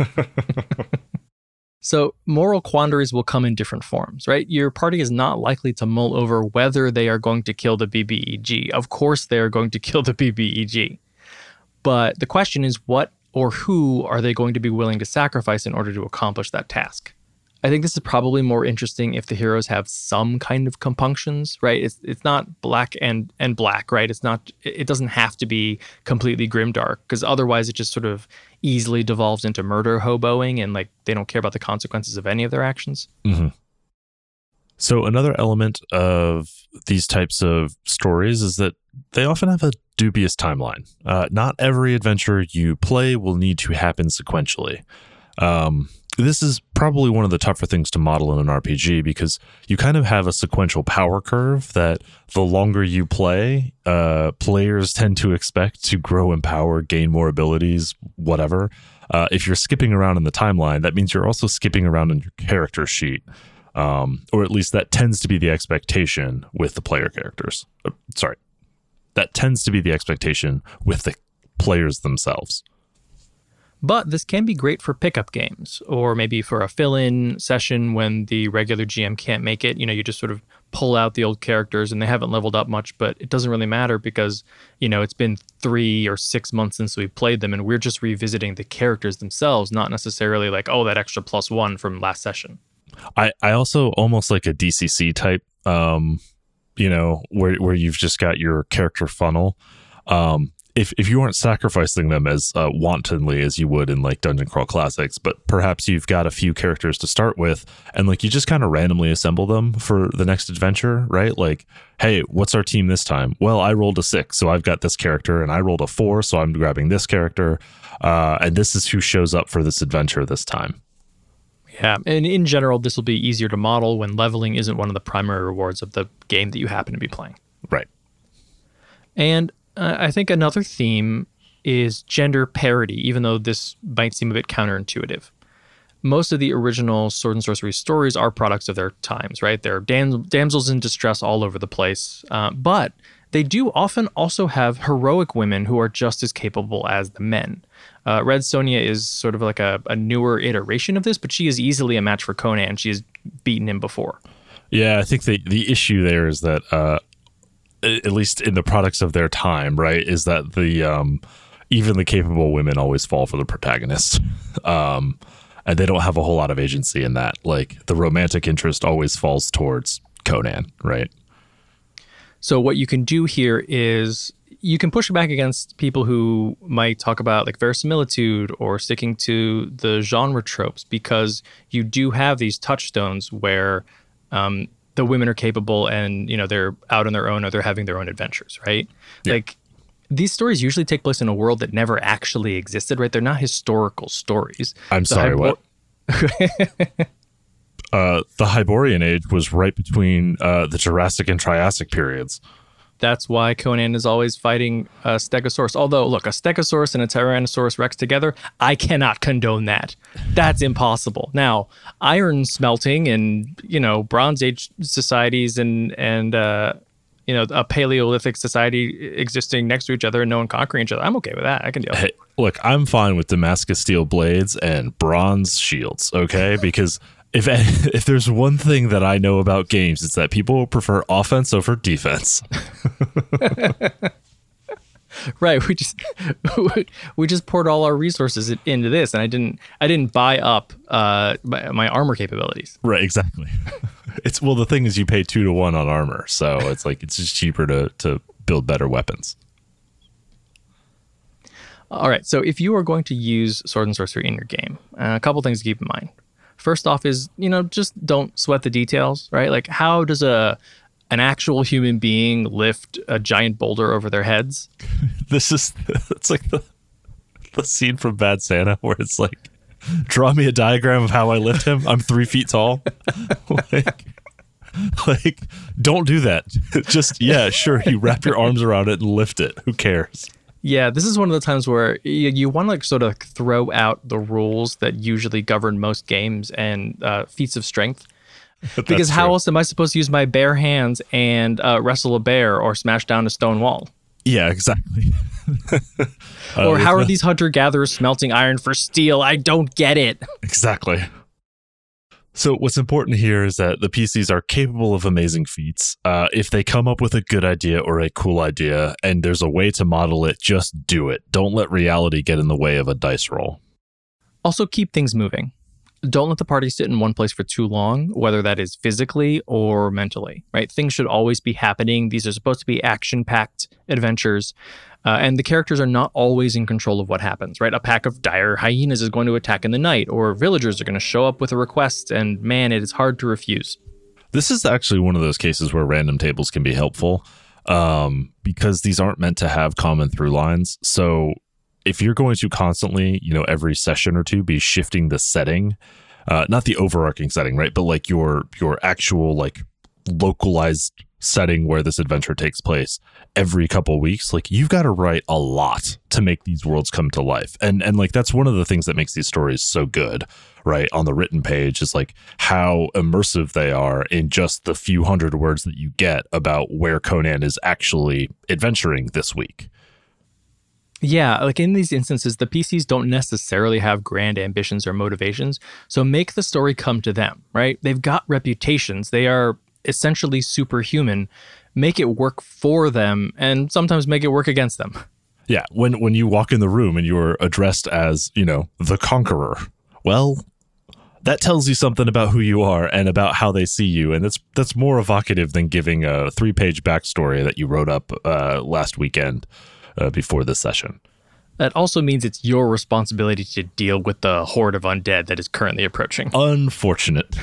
So moral quandaries will come in different forms, right? Your party is not likely to mull over whether they are going to kill the BBEG. Of course, they are going to kill the BBEG. But the question is, what or who are they going to be willing to sacrifice in order to accomplish that task? I think this is probably more interesting if the heroes have some kind of compunctions, right? It's not black and black, right? It doesn't have to be completely grimdark, because otherwise it just sort of easily devolves into murder hoboing, and like they don't care about the consequences of any of their actions. Mm-hmm. So another element of these types of stories is that they often have a dubious timeline. Not every adventure you play will need to happen sequentially. This is probably one of the tougher things to model in an RPG, because you kind of have a sequential power curve that the longer you play, players tend to expect to grow in power, gain more abilities, whatever. If you're skipping around in the timeline, that means you're also skipping around in your character sheet. Or at least that tends to be the expectation with the player characters. That tends to be the expectation with the players themselves. But this can be great for pickup games, or maybe for a fill-in session when the regular GM can't make it. You just sort of pull out the old characters and they haven't leveled up much, but it doesn't really matter because, it's been 3 or 6 months since we played them and we're just revisiting the characters themselves, not necessarily like, oh, that extra +1 from last session. I also almost like a DCC type, where you've just got your character funnel. If you aren't sacrificing them as wantonly as you would in like Dungeon Crawl Classics, but perhaps you've got a few characters to start with and like you just kind of randomly assemble them for the next adventure, right? Like, hey, what's our team this time? Well, I rolled a 6, so I've got this character, and I rolled a 4, so I'm grabbing this character. And this is who shows up for this adventure this time. Yeah, and in general, this will be easier to model when leveling isn't one of the primary rewards of the game that you happen to be playing. Right. And I think another theme is gender parity, even though this might seem a bit counterintuitive. Most of the original Sword and Sorcery stories are products of their times, right? There are damsels in distress all over the place, but they do often also have heroic women who are just as capable as the men. Red Sonja is sort of like a newer iteration of this, but she is easily a match for Conan. She has beaten him before. Yeah, I think the issue there is that at least in the products of their time, right, is that the even the capable women always fall for the protagonist. And they don't have a whole lot of agency in that. Like, the romantic interest always falls towards Conan, right? So what you can do here is you can push back against people who might talk about like verisimilitude or sticking to the genre tropes, because you do have these touchstones where the women are capable and, they're out on their own or they're having their own adventures, right? Yeah. Like, these stories usually take place in a world that never actually existed, right? They're not historical stories. I'm sorry, what? The Hyborian Age was right between the Jurassic and Triassic periods. That's why Conan is always fighting a Stegosaurus. Although, look, a Stegosaurus and a Tyrannosaurus Rex together, I cannot condone that. That's impossible. Now, iron smelting and, Bronze Age societies and a Paleolithic society existing next to each other and no one conquering each other, I'm okay with that. I can deal with it. Look, I'm fine with Damascus steel blades and bronze shields, okay? Because if there's one thing that I know about games, it's that people prefer offense over defense. Right. We just poured all our resources into this, and I didn't buy up my armor capabilities. Right, exactly. The thing is you pay 2 to 1 on armor, so it's like it's just cheaper to build better weapons. All right, so if you are going to use sword and sorcery in your game, a couple things to keep in mind. First off is, just don't sweat the details, right? Like, how does an actual human being lift a giant boulder over their heads? It's like the scene from Bad Santa where it's like, draw me a diagram of how I lift him. I'm 3 feet tall. like, don't do that. Just, yeah, sure, you wrap your arms around it and lift it. Who cares? Yeah, this is one of the times where you want to sort of throw out the rules that usually govern most games and feats of strength. Because how else am I supposed to use my bare hands and wrestle a bear or smash down a stone wall? Yeah, exactly. Or how are these hunter-gatherers smelting iron for steel? I don't get it. Exactly. So what's important here is that the PCs are capable of amazing feats. If they come up with a good idea or a cool idea and there's a way to model it, just do it. Don't let reality get in the way of a dice roll. Also, keep things moving. Don't let the party sit in one place for too long, whether that is physically or mentally, right? Things should always be happening. These are supposed to be action-packed adventures, and the characters are not always in control of what happens, right? A pack of dire hyenas is going to attack in the night, or villagers are going to show up with a request, and man, it is hard to refuse. This is actually one of those cases where random tables can be helpful, because these aren't meant to have common through lines. So if you're going to constantly, every session or two be shifting the setting, not the overarching setting, right? But like your actual like localized setting where this adventure takes place every couple of weeks, like you've got to write a lot to make these worlds come to life. And like that's one of the things that makes these stories so good, right? On the written page is like how immersive they are in just the few hundred words that you get about where Conan is actually adventuring this week. Yeah, like in these instances, the PCs don't necessarily have grand ambitions or motivations, so make the story come to them, right? They've got reputations. They are essentially superhuman. Make it work for them, and sometimes make it work against them. Yeah, when you walk in the room and you're addressed as, the conqueror, well, that tells you something about who you are and about how they see you, and that's more evocative than giving a 3-page backstory that you wrote up last weekend. Before this session. That also means it's your responsibility to deal with the horde of undead that is currently approaching. Unfortunate.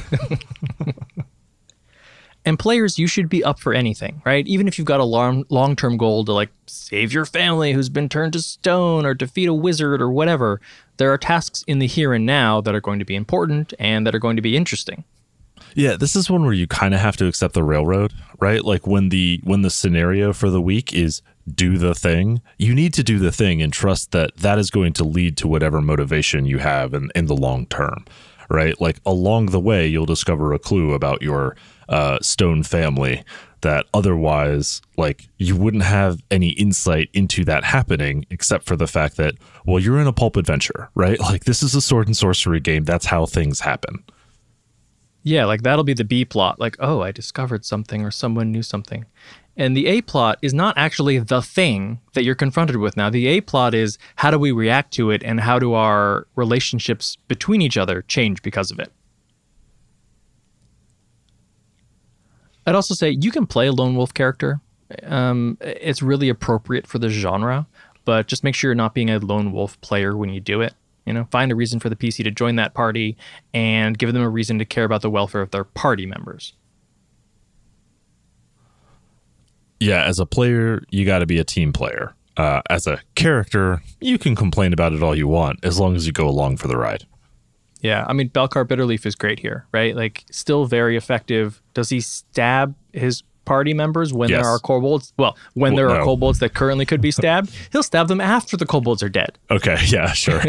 And players, you should be up for anything, right? Even if you've got a long-term goal to like save your family who's been turned to stone or defeat a wizard or whatever, there are tasks in the here and now that are going to be important and that are going to be interesting. Yeah, this is one where you kind of have to accept the railroad, right? Like when the scenario for the week is do the thing, you need to do the thing and trust that that is going to lead to whatever motivation you have in the long term, right? Like along the way, you'll discover a clue about your stone family that otherwise, like, you wouldn't have any insight into that happening except for the fact that, well, you're in a pulp adventure, right? Like this is a sword and sorcery game. That's how things happen. Yeah, like that'll be the B plot. Like, oh, I discovered something or someone knew something. And the A plot is not actually the thing that you're confronted with now. The A plot is how do we react to it and how do our relationships between each other change because of it. I'd also say you can play a lone wolf character. It's really appropriate for the genre, but just make sure you're not being a lone wolf player when you do it. Find a reason for the PC to join that party and give them a reason to care about the welfare of their party members. Yeah, as a player, you got to be a team player. As a character, you can complain about it all you want as long as you go along for the ride. Yeah, I mean, Belcar Bitterleaf is great here, right? Like, still very effective. Does he stab his party members when there are kobolds? Well, there are kobolds that currently could be stabbed, he'll stab them after the kobolds are dead. Okay, yeah, sure.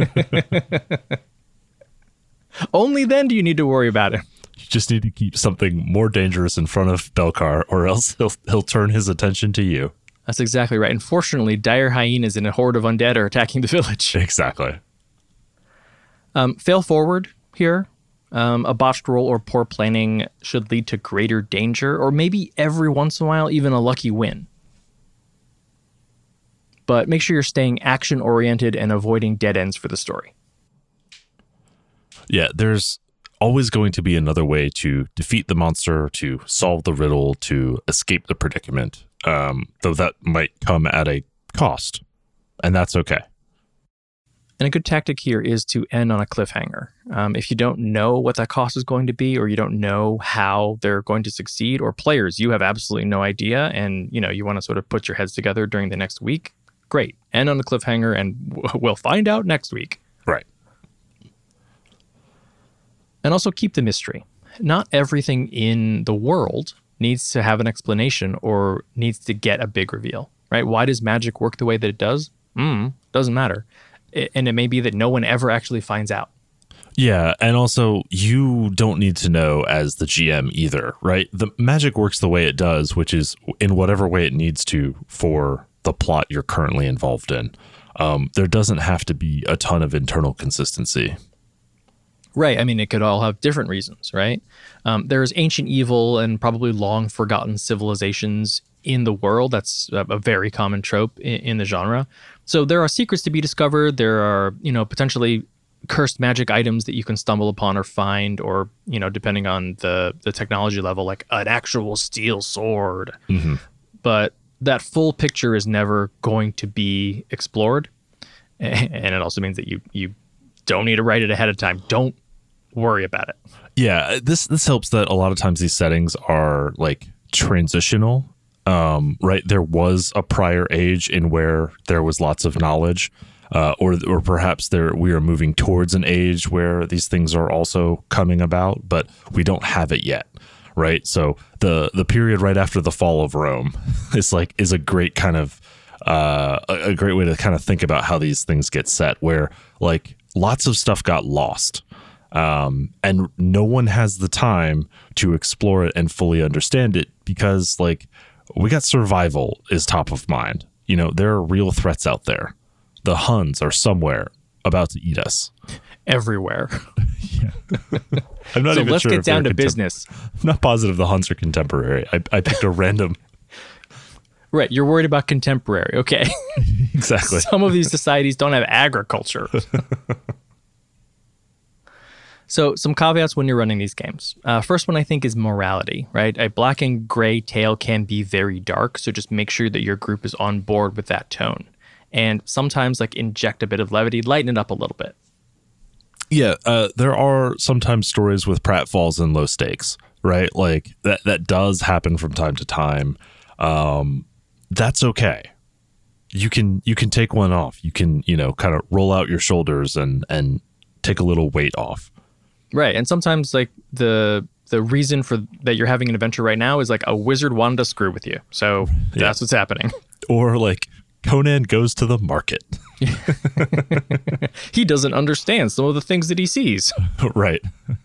Only then do you need to worry about it. You just need to keep something more dangerous in front of Belcar, or else he'll turn his attention to you. That's exactly right. Unfortunately, dire hyenas and a horde of undead are attacking the village. Exactly. Fail forward here. A botched roll or poor planning should lead to greater danger, or maybe every once in a while, even a lucky win. but make sure you're staying action-oriented and avoiding dead ends for the story. Yeah, there's always going to be another way to defeat the monster, to solve the riddle, to escape the predicament, though that might come at a cost, and that's okay. And a good tactic here is to end on a cliffhanger. If you don't know what that cost is going to be, or you don't know how they're going to succeed, or players, you have absolutely no idea, and you want to sort of put your heads together during the next week, great. End on a cliffhanger, and we'll find out next week. Right. And also keep the mystery. Not everything in the world needs to have an explanation or needs to get a big reveal, right? Why does magic work the way that it does? Doesn't matter. And it may be that no one ever actually finds out. Yeah, and also you don't need to know as the GM either, right? The magic works the way it does, which is in whatever way it needs to for the plot you're currently involved in. There doesn't have to be a ton of internal consistency. Right. I mean, it could all have different reasons, right? There's ancient evil and probably long forgotten civilizations in the world. That's a very common trope in the genre. So there are secrets to be discovered. There are, potentially cursed magic items that you can stumble upon or find, or, depending on the technology level, like an actual steel sword. Mm-hmm. But that full picture is never going to be explored. And it also means that you don't need to write it ahead of time. Don't worry about it. Yeah, this helps that a lot of times these settings are like transitional. Right, there was a prior age in where there was lots of knowledge, or perhaps we are moving towards an age where these things are also coming about, but we don't have it yet. Right, so the period right after the fall of Rome is a great kind of a great way to kind of think about how these things get set, where like lots of stuff got lost. And no one has the time to explore it and fully understand it because like we got survival is top of mind. There are real threats out there. The Huns are somewhere about to eat us. Everywhere. Yeah. I'm not so even let's sure get down to business. I'm not positive the Huns are contemporary. I picked a random. Right. You're worried about contemporary. Okay. Exactly. Some of these societies don't have agriculture. So some caveats when you're running these games. First one I think is morality, right? A black and gray tale can be very dark, so just make sure that your group is on board with that tone. And sometimes like inject a bit of levity, lighten it up a little bit. Yeah, there are sometimes stories with pratfalls and low stakes, right? Like that does happen from time to time. That's okay. You can take one off. You can, kind of roll out your shoulders and take a little weight off. Right. And sometimes like the reason for that you're having an adventure right now is like a wizard wanted to screw with you. So that's what's happening. Or like Conan goes to the market. He doesn't understand some of the things that he sees. Right.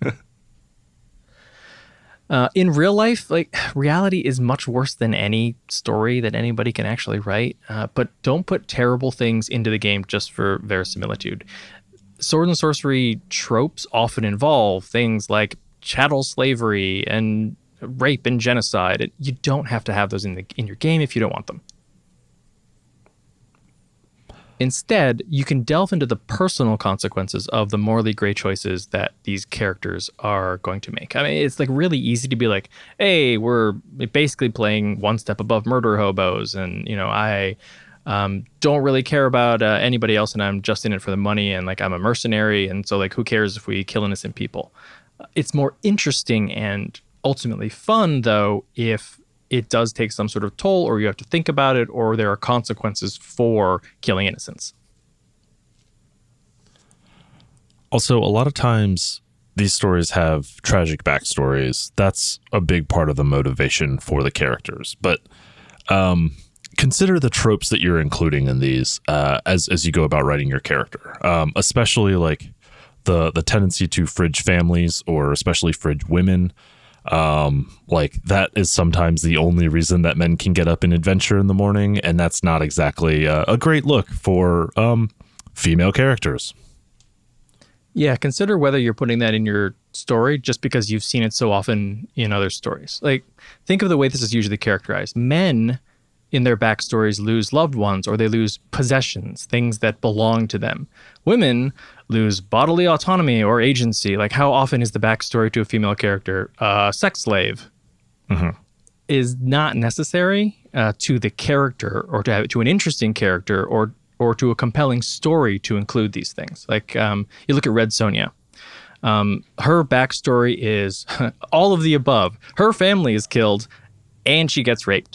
In real life, like reality is much worse than any story that anybody can actually write. But don't put terrible things into the game just for verisimilitude. Sword and sorcery tropes often involve things like chattel slavery and rape and genocide. You don't have to have those in your game if you don't want them. Instead, you can delve into the personal consequences of the morally gray choices that these characters are going to make. I mean, it's like really easy to be like, hey, we're basically playing one step above murder hobos, and I don't really care about anybody else, and I'm just in it for the money, and like I'm a mercenary, and so like who cares if we kill innocent people? It's more interesting and ultimately fun though if it does take some sort of toll, or you have to think about it, or there are consequences for killing innocents. Also, a lot of times these stories have tragic backstories. That's a big part of the motivation for the characters, but consider the tropes that you're including in these as you go about writing your character, especially like the tendency to fridge families, or especially fridge women. Like that is sometimes the only reason that men can get up and adventure in the morning, and that's not exactly a great look for female characters. Yeah, consider whether you're putting that in your story just because you've seen it so often in other stories. Like, think of the way this is usually characterized. Men in their backstories lose loved ones or they lose possessions, things that belong to them. Women lose bodily autonomy or agency. Like, how often is the backstory to a female character sex slave? Is not necessary to the character or to an interesting character or to a compelling story to include these things. Like, you look at Red Sonja. Her backstory is all of the above. Her family is killed and she gets raped.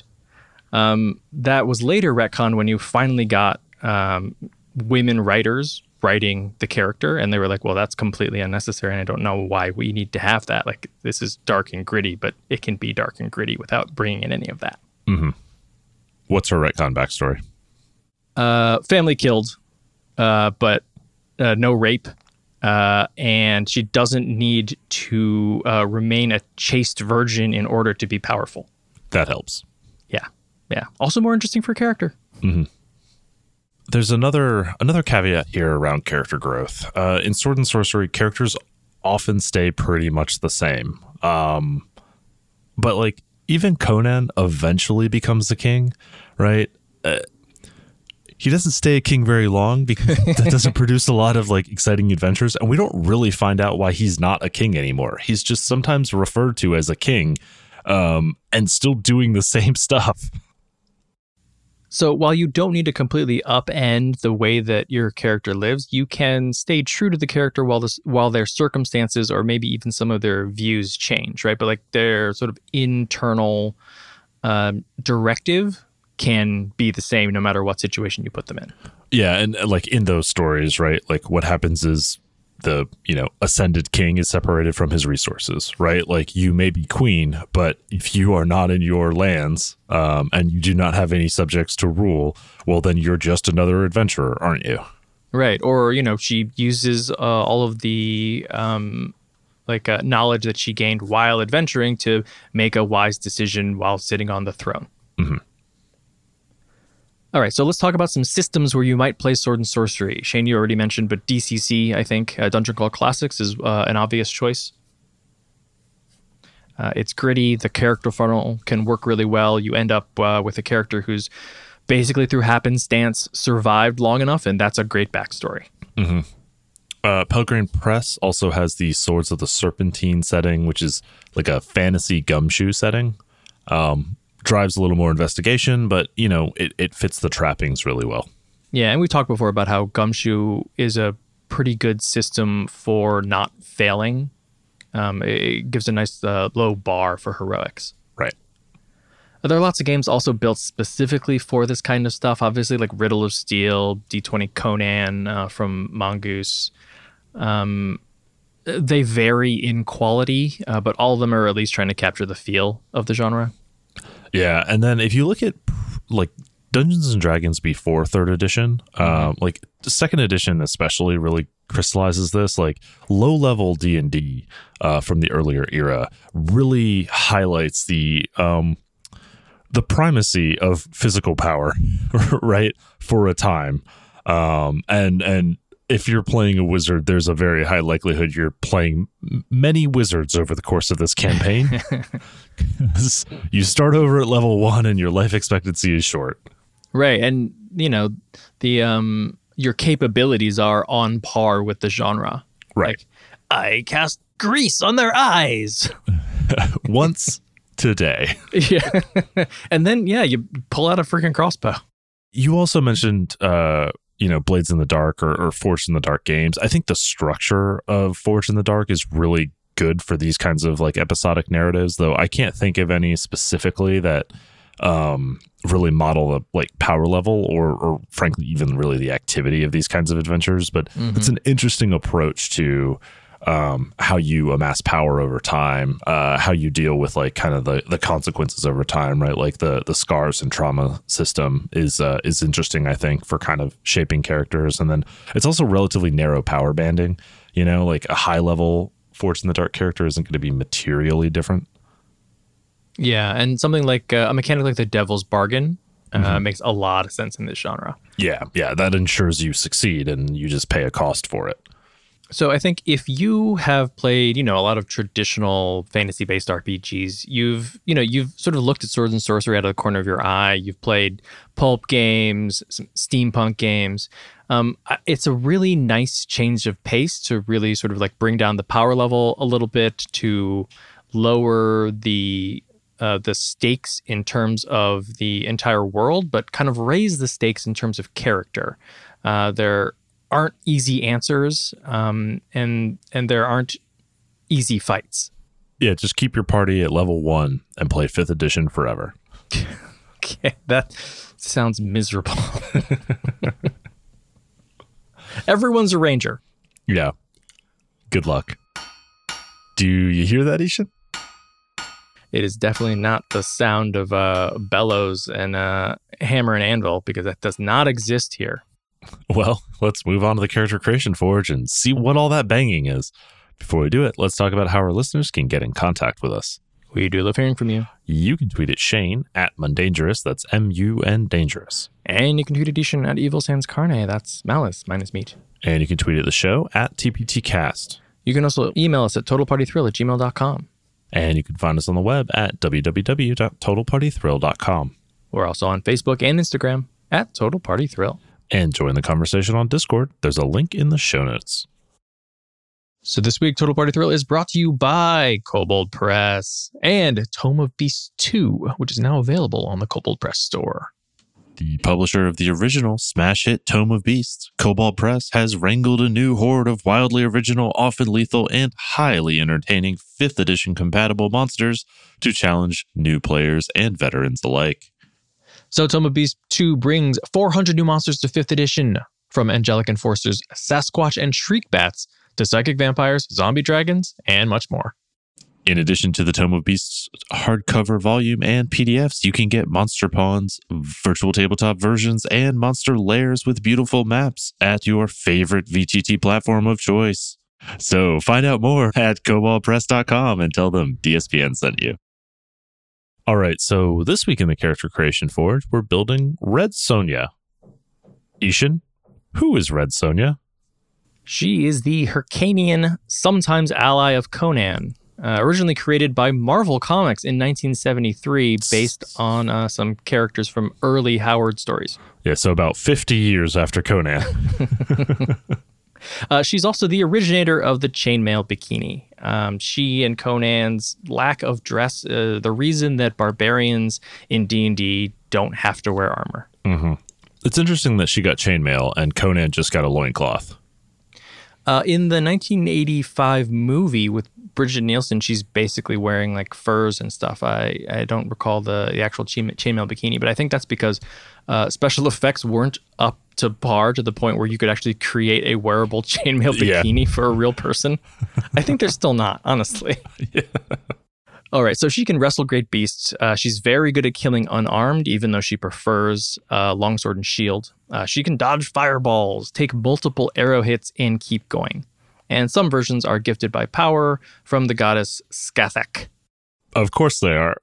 That was later retconned when you finally got women writers writing the character, and they were like, well, that's completely unnecessary, and I don't know why we need to have that. Like, this is dark and gritty, but it can be dark and gritty without bringing in any of that. What's her retcon backstory? Family killed, but no rape. And she doesn't need to remain a chaste virgin in order to be powerful. That helps. Yeah. Also more interesting for character. There's another caveat here around character growth. In Sword and Sorcery, characters often stay pretty much the same. But like, even Conan eventually becomes the king, right? He doesn't stay a king very long because that doesn't produce a lot of like exciting adventures, and we don't really find out why he's not a king anymore. He's just sometimes referred to as a king, and still doing the same stuff. So while you don't need to completely upend the way that your character lives, you can stay true to the character while their circumstances or maybe even some of their views change, right? But like their sort of internal directive can be the same no matter what situation you put them in. Yeah, and like in those stories, right? Like what happens is the, ascended king is separated from his resources, right? Like you may be queen, but if you are not in your lands and you do not have any subjects to rule, well, then you're just another adventurer, aren't you? Right. Or, she uses all of the knowledge that she gained while adventuring to make a wise decision while sitting on the throne. All right, so let's talk about some systems where you might play Sword and Sorcery. Shane, you already mentioned, but DCC, I think, Dungeon Crawl Classics is an obvious choice. It's gritty. The character funnel can work really well. You end up with a character who's basically through happenstance survived long enough, and that's a great backstory. Pelgrane Press also has the Swords of the Serpentine setting, which is like a fantasy gumshoe setting. Drives a little more investigation, but it fits the trappings really well. Yeah, and we talked before about how Gumshoe is a pretty good system for not failing. It gives a nice low bar for heroics. Right. There are lots of games also built specifically for this kind of stuff. Obviously, like Riddle of Steel, D20 Conan from Mongoose. They vary in quality, but all of them are at least trying to capture the feel of the genre. Yeah, and then if you look at like Dungeons and Dragons before 3rd edition, like the 2nd edition especially really crystallizes this. Like low-level D&D from the earlier era really highlights the primacy of physical power, right, for a time. And if you're playing a wizard, there's a very high likelihood you're playing many wizards over the course of this campaign. You start over at level 1 and your life expectancy is short. Right. And, your capabilities are on par with the genre. Right. Like, I cast grease on their eyes. Once today. Yeah. And then, you pull out a freaking crossbow. You also mentioned, Blades in the Dark or Forged in the Dark games. I think the structure of Forged in the Dark is really good for these kinds of like episodic narratives, though I can't think of any specifically that really model the like power level or frankly even really the activity of these kinds of adventures. But it's an interesting approach to how you amass power over time, how you deal with like kind of the consequences over time, right? Like the scars and trauma system is interesting, I think, for kind of shaping characters. And then it's also relatively narrow power banding, like a high level Forged in the Dark character isn't going to be materially different. Yeah, and something like a mechanic like the Devil's Bargain makes a lot of sense in this genre. Yeah, that ensures you succeed and you just pay a cost for it. So I think if you have played, a lot of traditional fantasy-based RPGs, you've sort of looked at Swords and Sorcery out of the corner of your eye. You've played pulp games, some steampunk games. It's a really nice change of pace to really sort of like bring down the power level a little bit, to lower the stakes in terms of the entire world, but kind of raise the stakes in terms of character. There aren't easy answers, and there aren't easy fights. Yeah, just keep your party at level 1 and play 5th edition forever. Okay, that sounds miserable. Everyone's a ranger. Yeah. Good luck. Do you hear that, Ishan? It is definitely not the sound of bellows and hammer and anvil, because that does not exist here. Well, let's move on to the Character Creation Forge and see what all that banging is. Before we do it, let's talk about how our listeners can get in contact with us. We do love hearing from you. You can tweet at Shane at Mundangerous, that's M-U-N Dangerous. And you can tweet at Ishan at Evil Sans Carne, that's Malice minus meat. And you can tweet at the show at TPTcast. You can also email us at totalpartythrill@gmail.com. And you can find us on the web at www.totalpartythrill.com. We're also on Facebook and Instagram at Total Party Thrill. And join the conversation on Discord. There's a link in the show notes. So this week, Total Party Thrill is brought to you by Kobold Press and Tome of Beasts 2, which is now available on the Kobold Press store. The publisher of the original smash hit Tome of Beasts, Kobold Press, has wrangled a new horde of wildly original, often lethal, and highly entertaining 5th edition compatible monsters to challenge new players and veterans alike. So Tome of Beasts 2 brings 400 new monsters to 5th edition, from angelic enforcers, Sasquatch and Shriek Bats, to psychic vampires, zombie dragons, and much more. In addition to the Tome of Beasts hardcover volume and PDFs, you can get Monster Pawns, virtual tabletop versions, and monster lairs with beautiful maps at your favorite VTT platform of choice. So find out more at koboldpress.com and tell them DSPN sent you. All right, so this week in the Character Creation Forge, we're building Red Sonja. Ishan, who is Red Sonja? She is the Hyrcanian, sometimes ally of Conan, originally created by Marvel Comics in 1973, based on some characters from early Howard stories. Yeah, so about 50 years after Conan. She's also the originator of the chainmail bikini. She and Conan's lack of dress, the reason that barbarians in D&D don't have to wear armor. Mm-hmm. It's interesting that she got chainmail and Conan just got a loincloth. In the 1985 movie with Bridget Nielsen, she's basically wearing like furs and stuff. I don't recall the actual chainmail bikini, but I think that's because special effects weren't up to par to the point where you could actually create a wearable chainmail bikini for a real person. I think they're still not, honestly. Yeah. All right, so she can wrestle great beasts. She's very good at killing unarmed, even though she prefers longsword and shield. She can dodge fireballs, take multiple arrow hits, and keep going. And some versions are gifted by power from the goddess Skathek. Of course they are.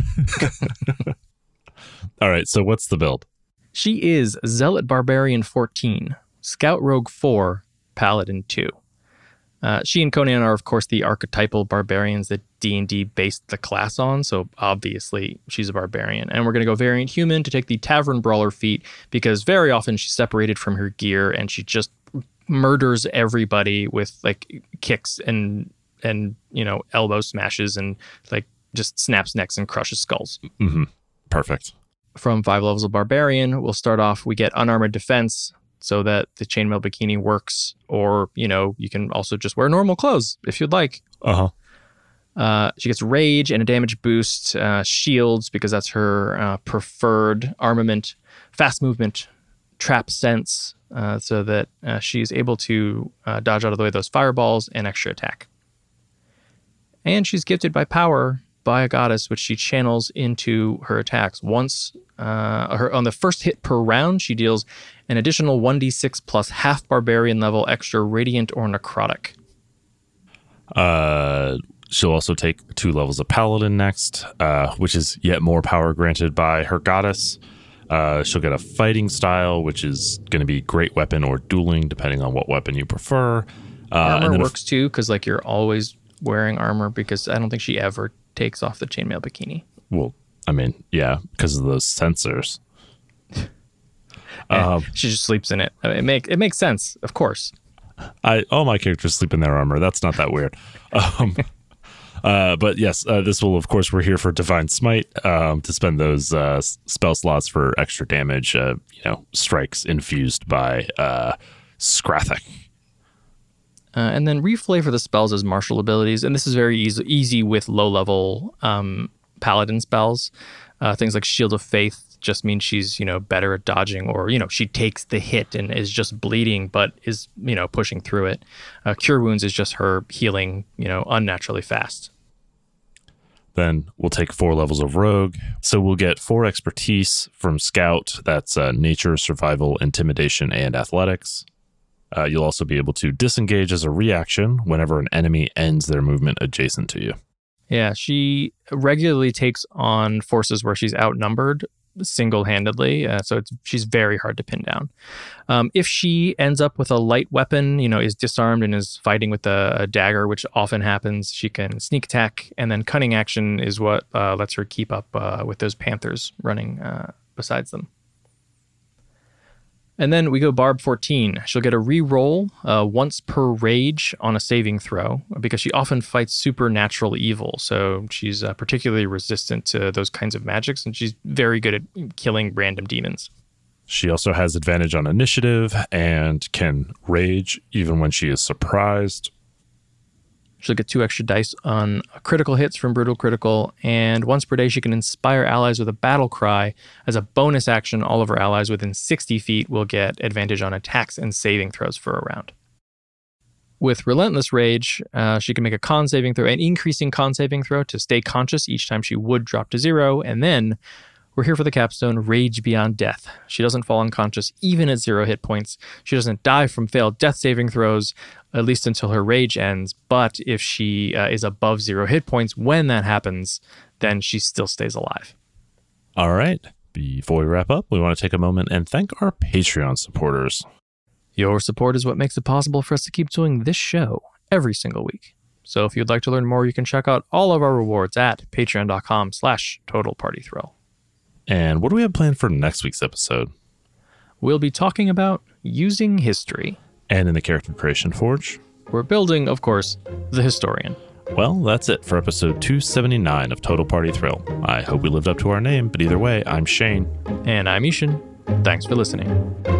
All right, so what's the build? She is Zealot Barbarian 14, Scout Rogue 4, Paladin 2. She and Conan are, of course, the archetypal barbarians that D&D based the class on, so obviously she's a barbarian. And we're going to go variant human to take the Tavern Brawler feat, because very often she's separated from her gear and she just murders everybody with like kicks and elbow smashes and like just snaps necks and crushes skulls. Mm-hmm. Perfect. From 5 levels of barbarian, we'll start off, we get unarmored defense, so that the chainmail bikini works, or, you can also just wear normal clothes if you'd like. She gets rage and a damage boost, shields, because that's her preferred armament, fast movement, trap sense, so that she's able to dodge out of the way of those fireballs, and extra attack. And she's gifted by power by a goddess, which she channels into her attacks. Once on the first hit per round, she deals an additional 1d6 plus half barbarian level extra radiant or necrotic. She'll also take 2 levels of paladin next, which is yet more power granted by her goddess. She'll get a fighting style, which is going to be great weapon or dueling, depending on what weapon you prefer. Armor and then works too, because like you're always wearing armor, because I don't think she ever takes off the chainmail bikini. Well, I mean, yeah, because of those sensors. She just sleeps in it. It makes sense, of course. All my characters sleep in their armor. That's not that weird. But yes, this will, of course, we're here for Divine Smite to spend those spell slots for extra damage, strikes infused by Skrathic. And then reflavor the spells as martial abilities. And this is very easy with low-level paladin spells. Things like Shield of Faith just means she's, better at dodging, or, she takes the hit and is just bleeding, but is, pushing through it. Cure Wounds is just her healing, unnaturally fast. Then we'll take 4 levels of Rogue. So we'll get 4 expertise from Scout. That's Nature, Survival, Intimidation, and Athletics. You'll also be able to disengage as a reaction whenever an enemy ends their movement adjacent to you. Yeah, she regularly takes on forces where she's outnumbered single-handedly, so she's very hard to pin down. If she ends up with a light weapon, is disarmed and is fighting with a dagger, which often happens, she can sneak attack, and then cunning action is what lets her keep up with those panthers running besides them. And then we go Barb 14. She'll get a re-roll once per rage on a saving throw, because she often fights supernatural evil. So she's particularly resistant to those kinds of magics, and she's very good at killing random demons. She also has advantage on initiative and can rage even when she is surprised. She'll get 2 extra dice on critical hits from Brutal Critical, and once per day she can inspire allies with a battle cry. As a bonus action, all of her allies within 60 feet will get advantage on attacks and saving throws for a round. With Relentless Rage, she can make a con saving throw, an increasing con saving throw to stay conscious each time she would drop to 0, and then we're here for the capstone, Rage Beyond Death. She doesn't fall unconscious even at 0 hit points. She doesn't die from failed death saving throws, at least until her rage ends. But if she is above 0 hit points when that happens, then she still stays alive. All right. Before we wrap up, we want to take a moment and thank our Patreon supporters. Your support is what makes it possible for us to keep doing this show every single week. So if you'd like to learn more, you can check out all of our rewards at patreon.com/totalpartythrill. And what do we have planned for next week's episode? We'll be talking about using history. And in the Character Creation Forge, we're building, of course, the Historian. Well, that's it for episode 279 of Total Party Thrill. I hope we lived up to our name, but either way, I'm Shane. And I'm Ishan. Thanks for listening.